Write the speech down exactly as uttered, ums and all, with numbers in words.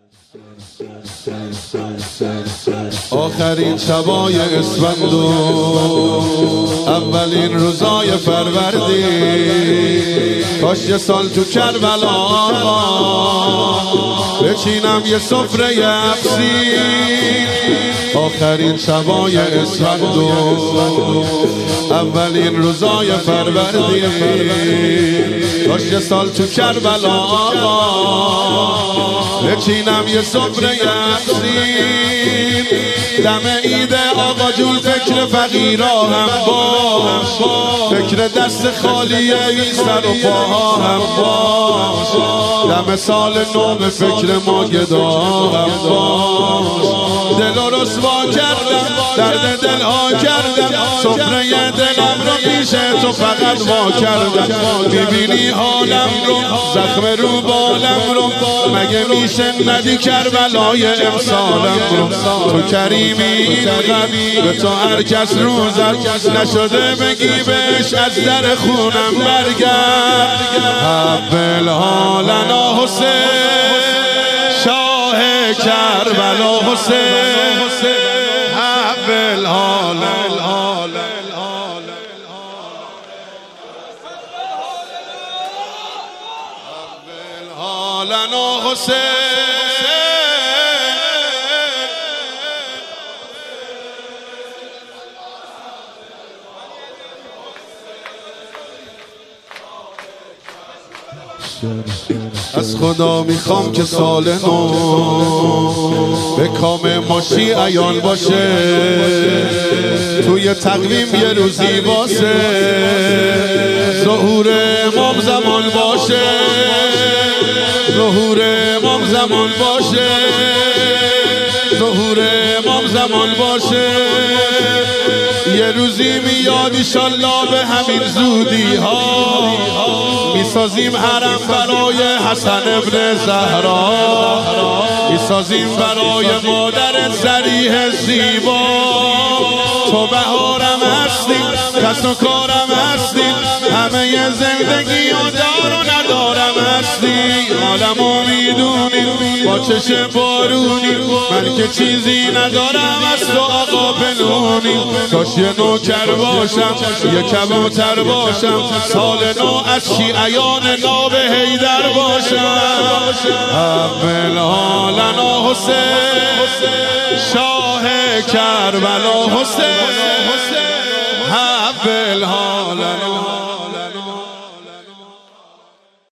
آخرین شبای اسفند و اولین روزای فروردین، کاش یه سال تو کربلا آقا بچینم یه سفره افسین. آخرین شبای اسفند و اولین روزای فروردین، کاش یه سال تو کربلا آقا بچینم یه سفره افسین. دم عید آقا جون فکر فقیرا هم باش، فکر دست خالی این سر و پاها هم باش. دم سال نو فکر ما گدا هم باش. دل و رسوا کردم، درد دل ها کردم، سفره دلم رو پیش تو فقط وا کردم. میبینی حالم رو، زخم رو بالم رو، مگه میشه ندی کربلای امسالم رو. تو کریمی اینقدر به تو هر کس رو زد، نشده بگی بهش از در خونم برگرد. حبل حالنا حسین، شاه کربلا حسین، حبل حالنا حالنا حسین. از خدا میخوام که سال نو به کام ما شیعیان باشه، توی تقویم یه روزی واسه ظهور امام زمان باشه، ظهور امام زمان باشه، ظهور امام زمان باشه. یه روزی میاد ایشالله به همین زودی ها، میسازیم حرم برای حسن ابن زهرا، میسازیم برای مادر صریح زیبا. تو بهارم هستی، کس و کارم هستی، همه زندگی و دار و ندارم هستی. عالمو میدونی با چشم بارونی، من که چیزی ندارم از تو آقا بنونی. کاش یه نوکر باشم، یه کبوتر باشم، سال نو از شیعیان ناب حیدر باشم. حبل حالنا حسین، شاه کربلا حسین.